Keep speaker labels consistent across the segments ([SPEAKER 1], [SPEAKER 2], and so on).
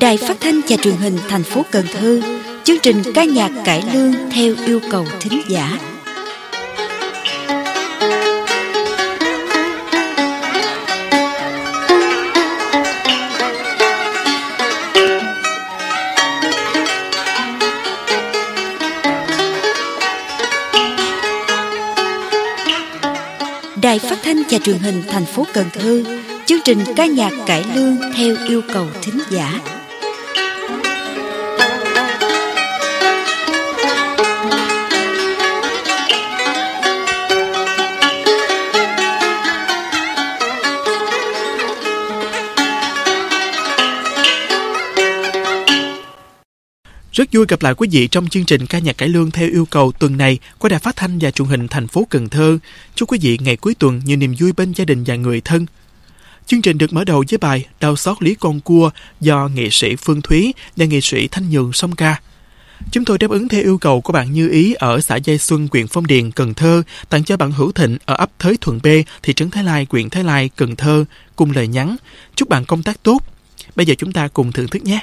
[SPEAKER 1] Đài Phát thanh và Truyền hình thành phố Cần Thơ, chương trình ca nhạc cải lương theo yêu cầu thính giả. Đài Phát thanh và Truyền hình thành phố Cần Thơ, chương trình ca nhạc cải lương theo yêu cầu thính giả.
[SPEAKER 2] Rất vui gặp lại quý vị trong chương trình ca nhạc cải lương theo yêu cầu tuần này của Đài Phát thanh và Truyền hình thành phố Cần Thơ. Chúc quý vị ngày cuối tuần nhiều niềm vui bên gia đình và người thân. Chương trình được mở đầu với bài Đau xót lý con cua do nghệ sĩ Phương Thúy và nghệ sĩ Thanh Nhường song ca. Chúng tôi đáp ứng theo yêu cầu của bạn Như Ý ở xã Giai Xuân, huyện Phong Điền, Cần Thơ, tặng cho bạn Hữu Thịnh ở ấp Thới Thuận B, thị trấn Thái Lai, huyện Thái Lai, Cần Thơ, cùng lời nhắn. Chúc bạn công tác tốt. Bây giờ chúng ta cùng thưởng thức nhé.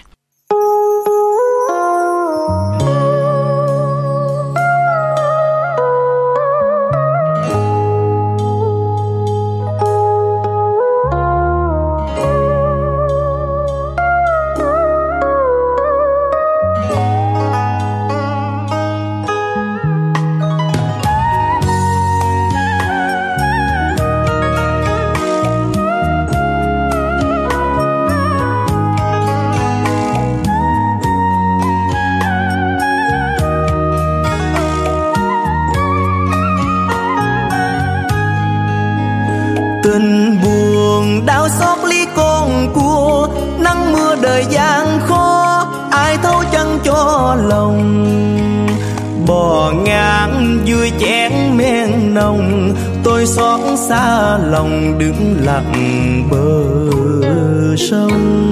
[SPEAKER 3] Tình buồn đau xót lý con cua, nắng mưa đời gian khó, ai thấu chân cho lòng. Bò ngang vui chén men nồng, tôi xót xa lòng đứng lặng bờ sông.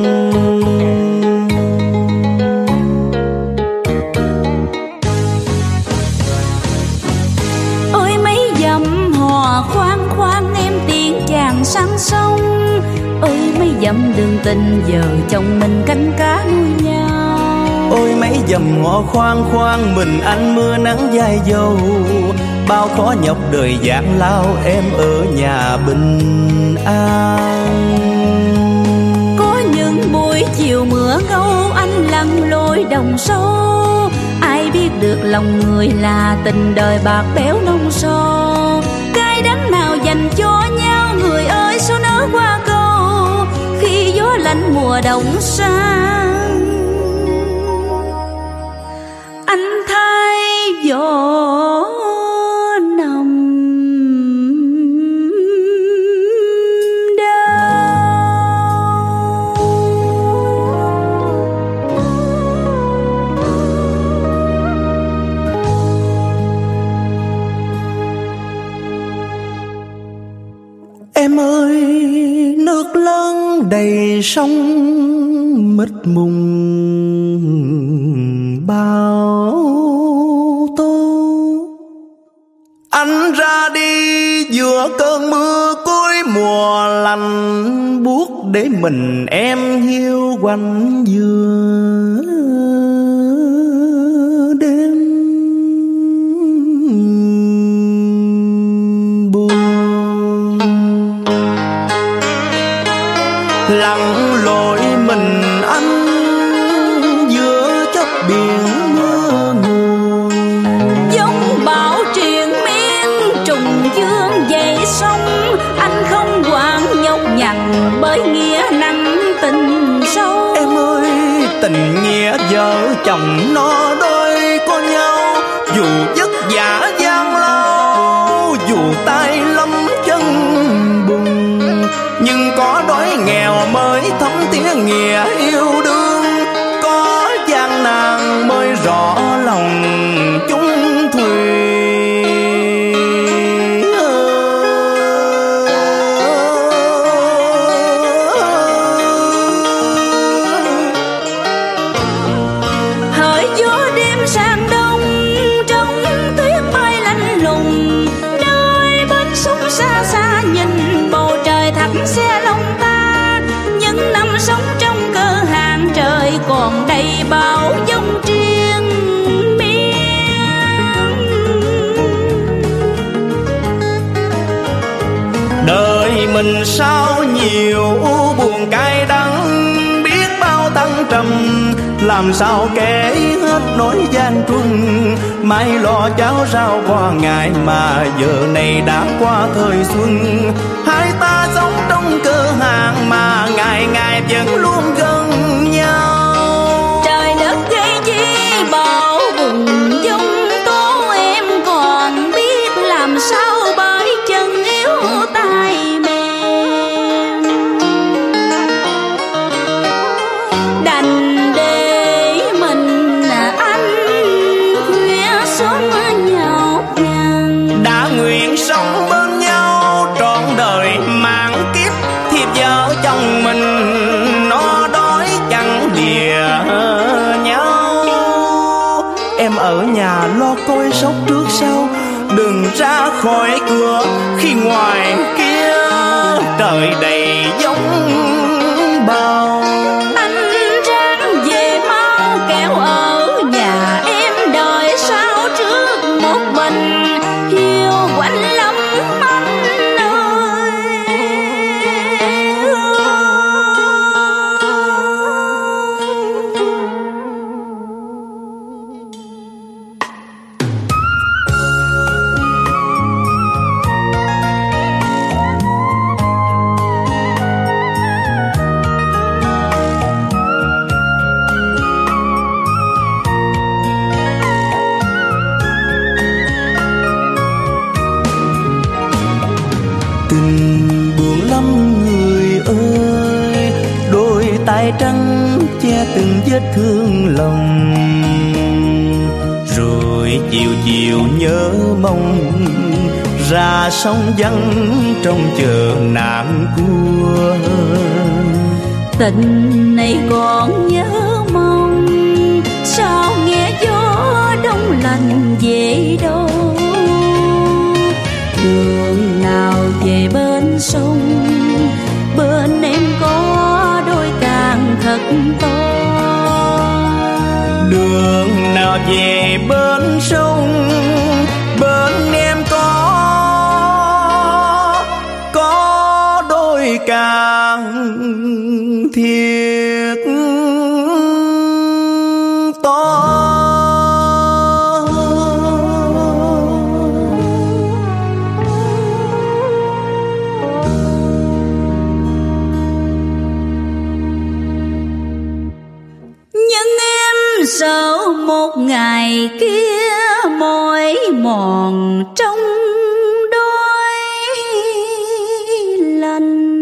[SPEAKER 4] Ôi mấy dặm hò khoan khoan em tiếng chàng sang sông. Ôi mấy dặm đường tình giờ chồng mình canh cá nuôi nhau.
[SPEAKER 3] Ôi mấy dầm ngõ khoan khoan mình anh mưa nắng dài dầu. Bao khó nhọc đời gian lao em ở nhà bình an.
[SPEAKER 4] Có những buổi chiều mưa ngâu anh lặn lội đồng sâu. Ai biết được lòng người là tình đời bạc béo nông sâu. Cái đắng nào dành cho nhau người ơi số nỡ qua câu. Khi gió lạnh mùa đông sang anh thay gió nằm
[SPEAKER 3] Em ơi nước lớn đầy sông mịt mùng bao tố. Anh ra đi giữa cơn mưa cuối mùa lạnh buốt để mình em hiu quanh giữa đêm buồn. Lặn lội mình anh giữa chốc biển mưa nguồn.
[SPEAKER 4] giống bão triền miên trùng dương dậy sông. Anh không quản nhọc nhằn bởi nghĩa nặng tình sâu.
[SPEAKER 3] Em ơi tình nghĩa vợ chồng nó đôi có nhau. Dù vất vả gian lao, dù tay lâm chân bùn, nhưng có đói nghèo mới thấm tía nghĩa yêu đương. Có gian nan mới rõ lòng chung thủy.
[SPEAKER 4] Hỡi gió đêm sang đông trong tuyết bay lạnh lùng, nơi bên
[SPEAKER 3] mình sao nhiều buồn cay đắng, biết bao thăng trầm làm sao kể hết nỗi gian truân. Mai lo cháo rau qua ngày mà giờ này đã qua thời xuân. Hai ta sống trong cơ hàng mà ngày ngày vẫn luôn gần nhau.
[SPEAKER 4] Trời đất gây chi bão bùng dung tố, em còn biết làm sao bởi chân yếu tay mềm. Đành để mình anh khuya sớm nhau nhằn.
[SPEAKER 3] Đã nguyện sống bên nhau trọn đời mang kiếp, thiệp vợ chồng mình nó đói chẳng đìa nhau. Em ở nhà lo coi sóc trước sau, đừng ra khỏi cửa khi ngoài kia trời đầy giống bào.
[SPEAKER 4] Anh ráng về mau kẻo ở nhà em đợi sao trước một mình hiu quạnh lắm anh ơi.
[SPEAKER 3] Tình buồn lắm người ơi, đôi tay trắng che từng vết thương lòng. Rồi chiều chiều nhớ mong ra sông vắng trong chờ nạn cua.
[SPEAKER 4] Tình này còn nhớ mong sao nghe gió đông lạnh về đâu. Đường nào về bên sông, bên em có đôi càng thật to.
[SPEAKER 3] Đường nào về bên sông, bên em có đôi càng thiệt to.
[SPEAKER 4] Nhưng em sợ một ngày kia mỏi mòn trong đôi lành.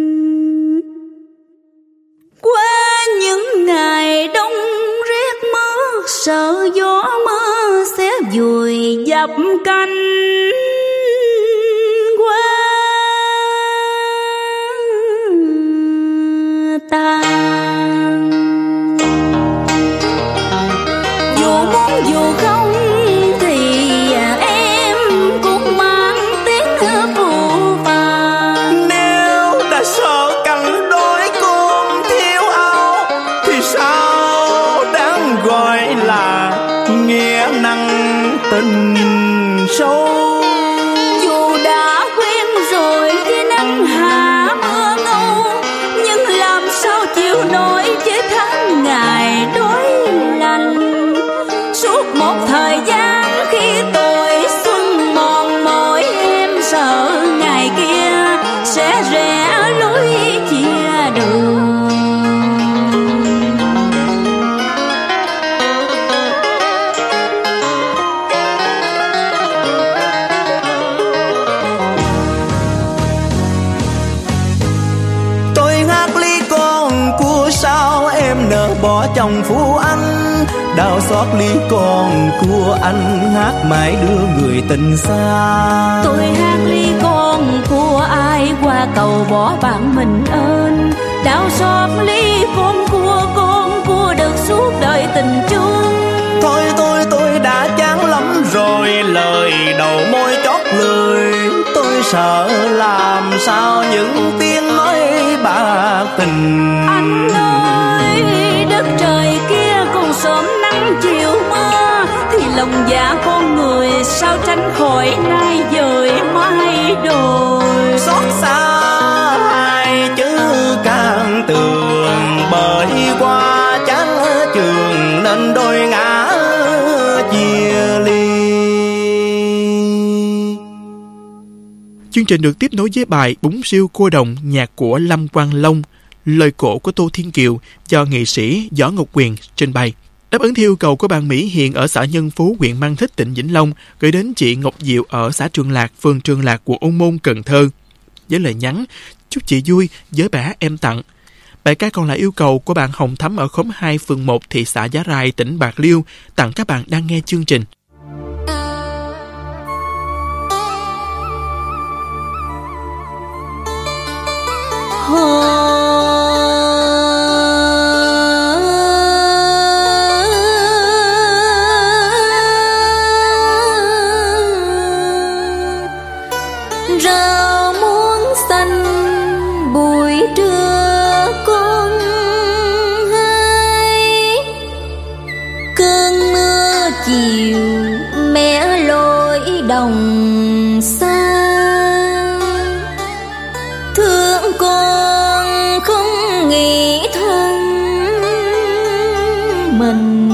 [SPEAKER 4] Qua những ngày đông rét mướt, sợ gió mưa sẽ vùi dập cánh qua tàn. Dù muốn dù không thì em cũng mang tiếng phù phàng.
[SPEAKER 3] Nếu đã sợ cảnh đói cơm thiếu áo thì sao đáng gọi là nghĩa nặng tình sâu.
[SPEAKER 4] Dù đã quen rồi khi nắng hạ mưa ngâu, nhưng làm sao chịu nổi với tháng ngày đói lạnh. Suốt một thời gian khi tuổi xuân mòn mỏi, em sợ ngày kia sẽ rẽ lối chia đường.
[SPEAKER 3] Tôi hát ly con cua sao em nỡ bỏ chồng phú anh. Đau xót ly con cua anh hát mãi đưa người tình xa.
[SPEAKER 4] Tôi hát ly con cua ai qua cầu bỏ bạn mình ơn. Đau xót ly con cua được suốt đời tình chung.
[SPEAKER 3] Tôi đã chán lắm rồi lời đầu môi chót lười. Tôi sợ làm sao những tiếng nói bạc tình.
[SPEAKER 4] Anh ơi, đất trời kia còn sớm nắng chiều mưa, thì lòng dạ con người sao tránh khỏi nay dời mai đồi.
[SPEAKER 3] Xót xa đôi ngã chia ly.
[SPEAKER 2] Chương trình được tiếp nối với bài Bún riêu cô đồng, nhạc của Lâm Quang Long, lời cổ của Tô Thiên Kiều do nghệ sĩ Võ Ngọc Quyền trình bày. Đáp ứng theo yêu cầu của bạn Mỹ Hiền ở xã Nhân Phú, huyện Mang Thít, tỉnh Vĩnh Long, gửi đến chị Ngọc Diệu ở xã Trường Lạc, phường Trường Lạc, quận Ô Môn, Cần Thơ, với lời nhắn: chúc chị vui, với bà em tặng. Bài ca còn là yêu cầu của bạn Hồng Thắm ở khóm 2, phường 1, thị xã Giá Rai, tỉnh Bạc Liêu, tặng các bạn đang nghe chương trình.
[SPEAKER 4] Rau muống xanh buổi trưa con hay, cơn mưa chiều mẹ lội đồng xa. Thương con không nghĩ thân mình,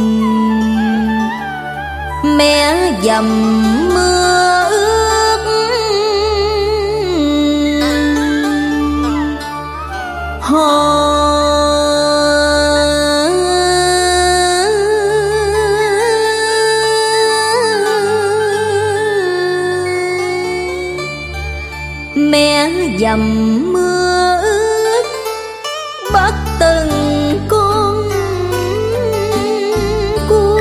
[SPEAKER 4] mẹ dầm mưa ướt hồ. Mẹ dầm mưa ướt bắt từng con cua.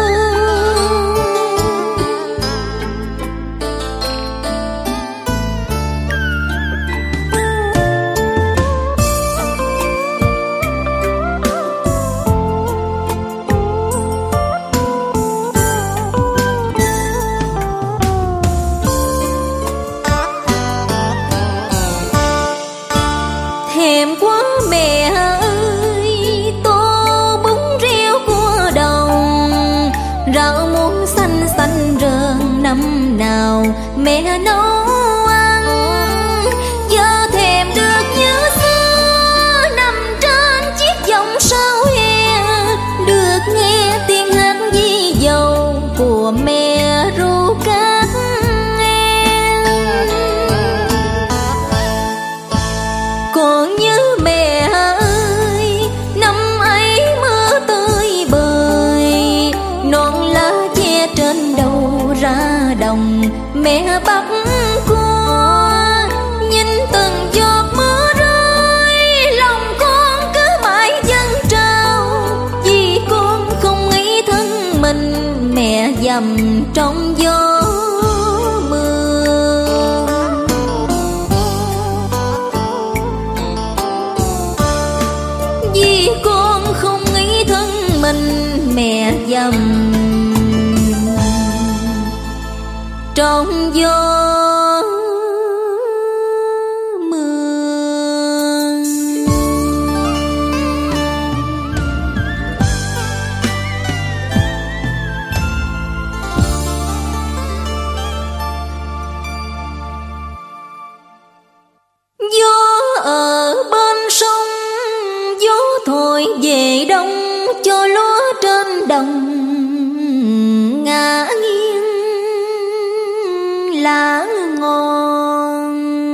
[SPEAKER 4] Thèm quá mẹ ơi, tô bún riêu cua đồng, rau muống xanh xanh rờn năm nào mẹ nấu ăn. Giờ thèm được như xưa nằm trên chiếc giọng sao he, được nghe tiếng hát di dầu của mẹ ru các em. Còn như mẹ ơi, năm ấy mưa tơi bời, non lá che trên đầu ra đồng mẹ bắt cua. Nhìn từng giọt mưa rơi, lòng con cứ mãi dâng trào, vì con không nghĩ thân mình mẹ dầm trong gió mưa. Vì con không nghĩ thân mình mẹ dầm trong gió mưa. Gió ở bên sông, gió thổi về đông, cho lúa trên đồng ngã nghiêng lá ngon.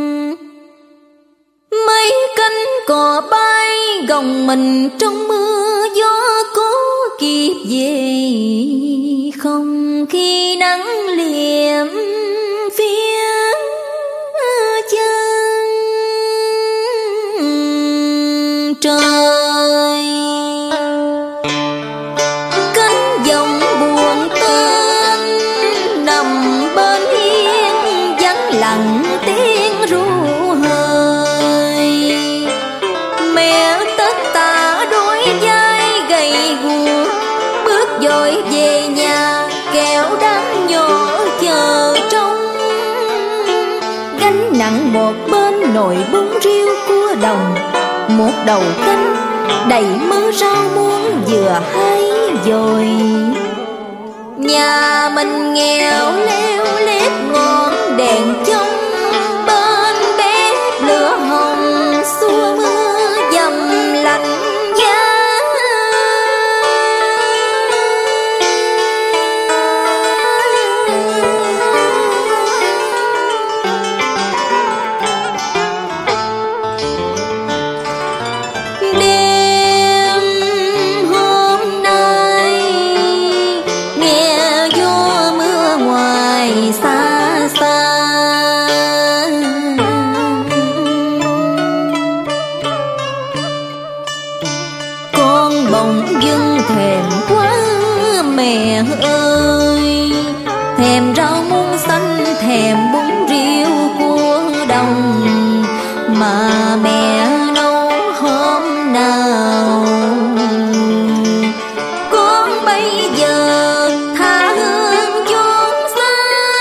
[SPEAKER 4] Mấy cánh cò bay gồng mình trong mưa, gió có kịp về không khi nắng liệm phía chân trời. Cánh dòng buồn tên nằm bên yên, vắng lặng tiếng ru hơi. Mẹ tất tả đôi vai gầy guộc, bước vội về nhà kéo đám nhỏ chờ trông. Gánh nặng một bên nồi bún riêu cua đồng, một đầu canh đầy mớ rau muống vừa hay dồi. Nhà mình nghèo leo lét ngọn đèn trong, bên bếp lửa hồng xua mưa dầm lạnh giá. thèm quá mẹ ơi. Thèm rau muống xanh, thèm bún riêu cua đồng mà mẹ nấu hôm nào. Con bây giờ tha hương chốn xa,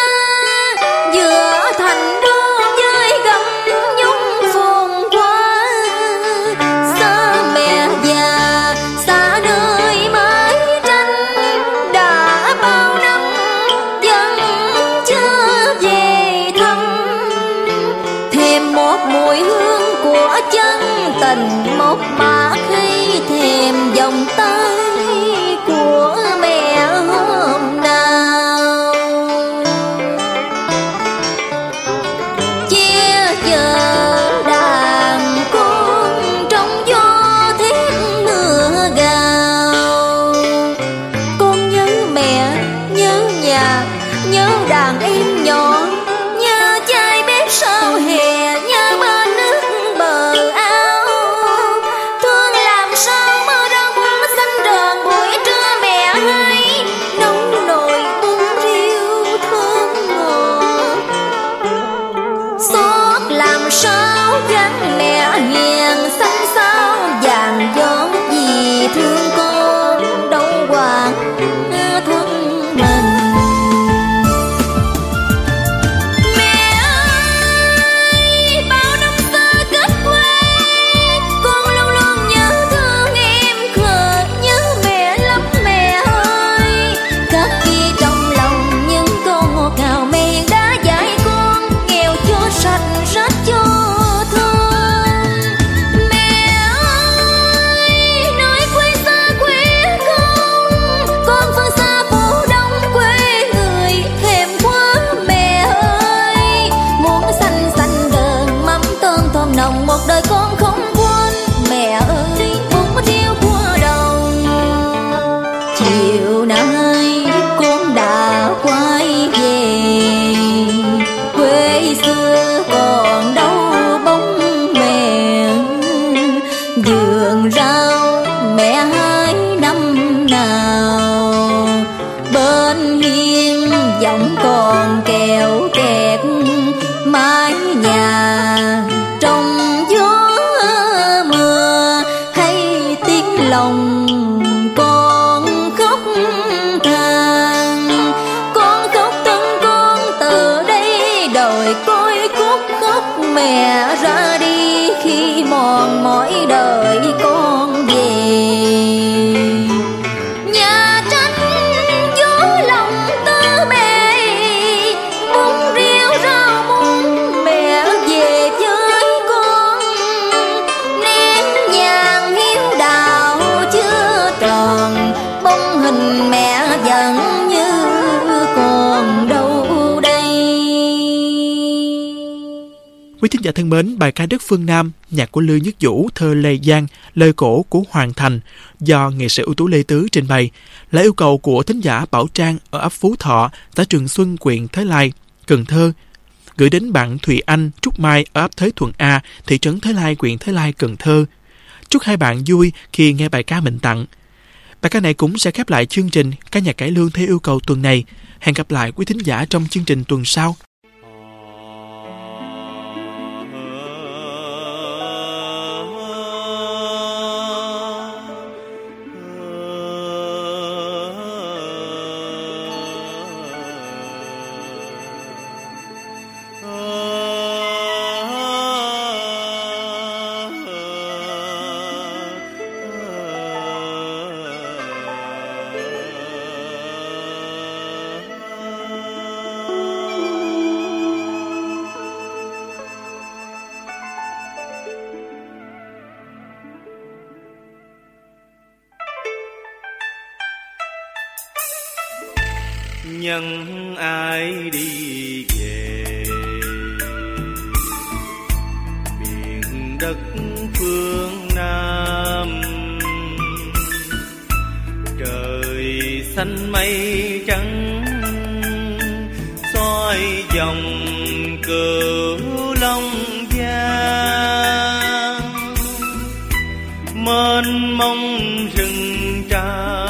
[SPEAKER 4] giữa thành đô với gấm nhung phồn hoa. Xa mẹ già, xa nơi mái tranh, đã bao năm vẫn chưa về thăm. Thèm một mùi hương của chân tình một mà khi thèm vòng tay của mẹ hôm nào. Che chở đàn con trong gió thét mưa gào. Con nhớ mẹ, nhớ nhà, nhớ đàn em nhỏ, nhớ chai bếp sau hè, nhớ bên nước bờ ao. Thương làm sao mơ rau muống xanh rờn buổi trưa mẹ hay nấu nồi bún riêu thơm ngọt. Xót làm sao gắn mẹ hiền xanh xao vàng gió, vì thương con đâu quản thân mình. Mẹ ơi, bao năm xa kết quê, con luôn luôn nhớ thương em khờ, nhớ mẹ lắm mẹ ơi. Cất ghi trong lòng những câu ngọt ngào mẹ đã dạy con, nghèo cho sạch rách cho thơm. Mẹ ơi, nơi quê xa quê con phương xa phố đông quê người, thèm quá mẹ ơi. Muống xanh xanh đờn mắm tôm thơm nồng, một đời con không quên mẹ ơi. Bún riêu cua đồng, chiều nay con đã quay về, quê xưa còn đâu bóng mẹ. Vườn rau mẹ hái năm nào, bên hiên giọng còn kèo kẹt, mái nhà trong gió mưa hay tiếng lòng con khóc than. Con khóc thân con từ đây đời côi cút, khóc mẹ ra đi khi mòn mỏi đời con về. Nhà tranh gió lòng tơ mẹ, bún riêu rau muống mẹ về với con. Nén nhang hiếu đạo chưa tròn, bóng hình mẹ vẫn như còn đâu đây.
[SPEAKER 2] Quý thính giả thân mến, bài ca Đất Phương Nam, nhạc của Lưu Nhất Vũ, thơ Lê Giang, lời cổ của Hoàng Thành do nghệ sĩ ưu tú Lê Tứ trình bày là yêu cầu của thính giả Bảo Trang ở ấp Phú Thọ, xã Trường Xuân, huyện Thới Lai, Cần Thơ, gửi đến bạn Thùy Anh, Trúc Mai ở ấp Thới Thuận A, thị trấn Thới Lai, huyện Thới Lai, Cần Thơ. Chúc hai bạn vui khi nghe bài ca mình tặng. Bài ca này cũng sẽ khép lại chương trình ca nhạc cải lương theo yêu cầu tuần này. Hẹn gặp lại quý thính giả trong chương trình tuần sau.
[SPEAKER 3] nhân ai đi về miền đất phương Nam, trời xanh mây trắng soi dòng Cửu Long Giang, mênh mông rừng tràm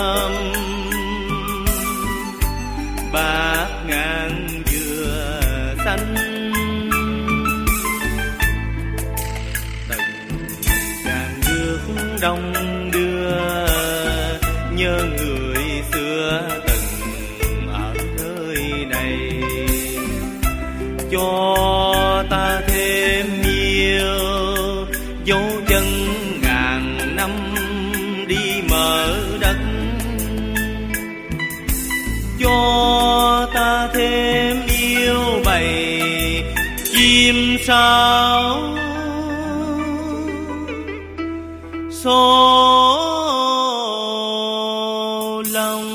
[SPEAKER 3] nhớ người xưa từng ở nơi này. Cho ta thêm yêu dấu chân ngàn năm đi mở đất. Cho ta thêm yêu bầy chim sáo số lòng.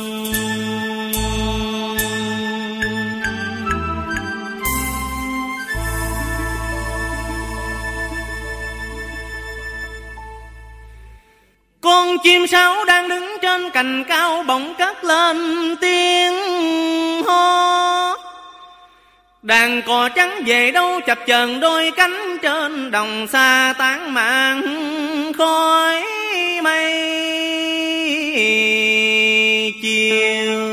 [SPEAKER 3] Con chim sáo đang đứng trên cành cao bỗng cất lên tiếng hót. Đàn cò trắng về đâu chập chờn đôi cánh trên đồng xa tán màn khói mây chiều.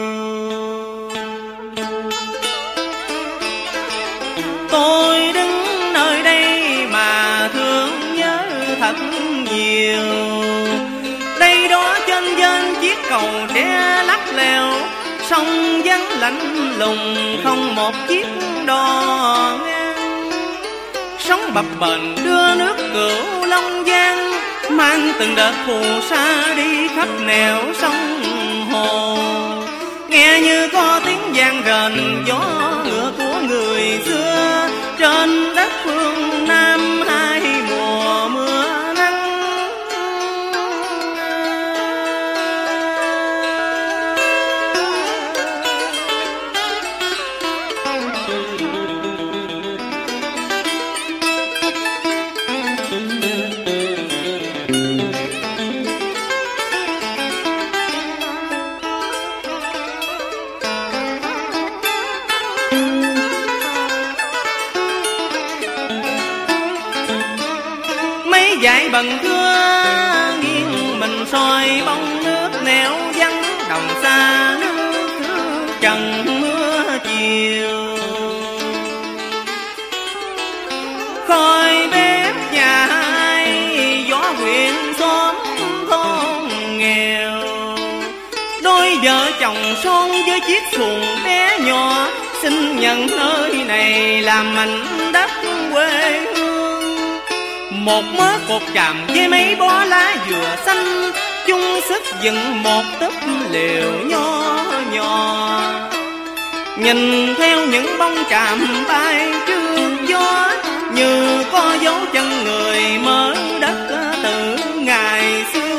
[SPEAKER 3] Tôi đứng nơi đây mà thương nhớ thật nhiều. Đây đó trên trên chiếc cầu tre lắc lèo, sông vắng lạnh lùng không một chiếc đò ngang. Sóng bập bềnh đưa nước Cửu Long Giang, mang từng đợt phù sa đi khắp nẻo sông hồ. Nghe như có tiếng vang rền gió ngựa của người xưa, trên đất phương Nam hai mùa mưa nắng. Dải bần thưa nghiêng mình soi bóng nước nẻo vắng đồng xa nước trần mưa chiều. Khói bếp nhà ai gió huyện xóm thôn nghèo. Đôi vợ chồng son với chiếc xuồng bé nhỏ, xin nhận nơi này làm mảnh đất quê hương. Một mớ cột chàm với mấy bó lá dừa xanh, chung sức dựng một túp lều nho nhỏ. Nhìn theo những bông chàm bay trước gió, như có dấu chân người mở đất từ ngày xưa.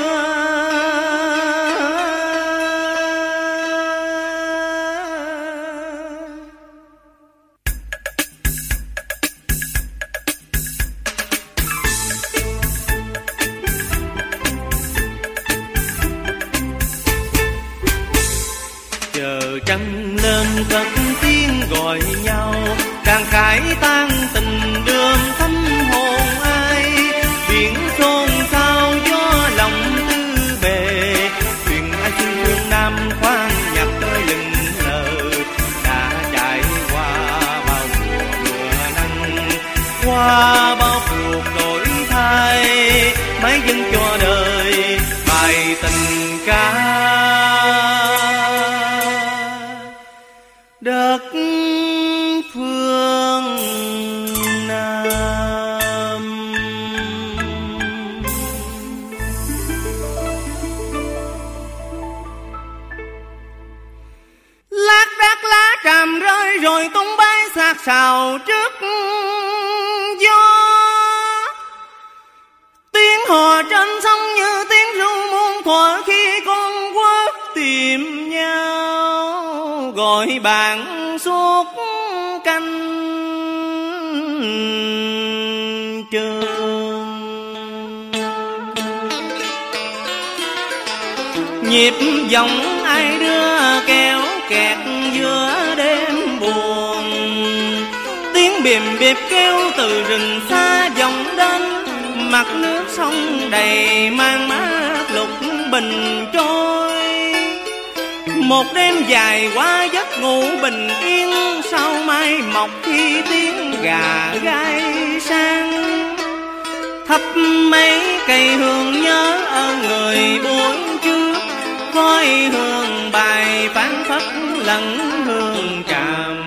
[SPEAKER 3] Trăng lên cất tiếng gọi nhau, đàn cải tan tình đơm thắm hồn ai. Biển xôn xao gió lòng tư bề, thuyền ai xin phương Nam khoan nhặt tới lừng lờ. Đã trải qua bao mùa nắng, qua bao cuộc đổi thay, mãi dâng cho đời bài tình ca. Đất phương Nam. Lác đác lá tràm rơi rồi tung bay xạc xào trước gió. Tiếng hò trên sông như tiếng ru muôn thuở khi con quất tìm nhau, gọi bạn suốt canh trường. Nhịp giọng ai đưa kéo kẹt giữa đêm buồn. Tiếng bìm bịp kêu từ rừng xa vọng đến, mặt nước sông đầy mang mát lục bình trôi. Một đêm dài qua giấc ngủ bình yên, sau mai mọc khi tiếng gà gáy sang. Thắp mấy cây hương nhớ ơn người buổi trước, khói hương bài phán phất lẫn hương tràm.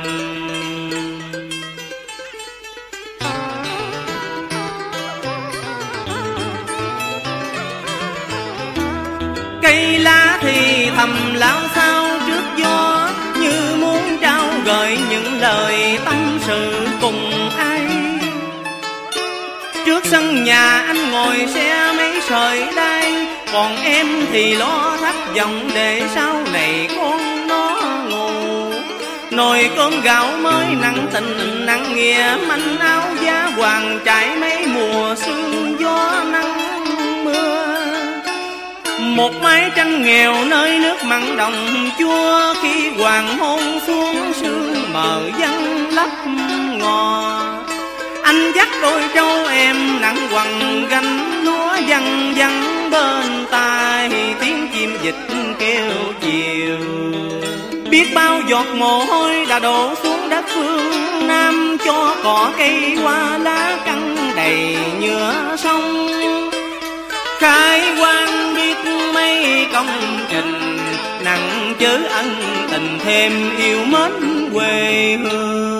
[SPEAKER 3] Cây lá thì thầm lao sao trước gió, như muốn trao gửi những lời tâm sự cùng ai. Trước sân nhà anh ngồi xe mấy sợi đai, còn em thì lo thắt vọng để sau này con nó ngủ. Nồi cơm gạo mới nặng tình nặng nghĩa, manh áo giá hoàng trải mấy mùa sương gió nắng mưa. Một mái tranh nghèo nơi nước mặn đồng chua, khi hoàng hôn xuống sương mờ vắng lấp ngò. Anh dắt đôi trâu em nặng quằn gánh lúa văng văng bên tai, tiếng chim dịch kêu chiều. Biết bao giọt mồ hôi đã đổ xuống đất phương Nam, cho cỏ cây hoa lá căng đầy nhựa sông. Khai quang biết mấy công trình, nặng chớ ân tình thêm yêu mến quê hương.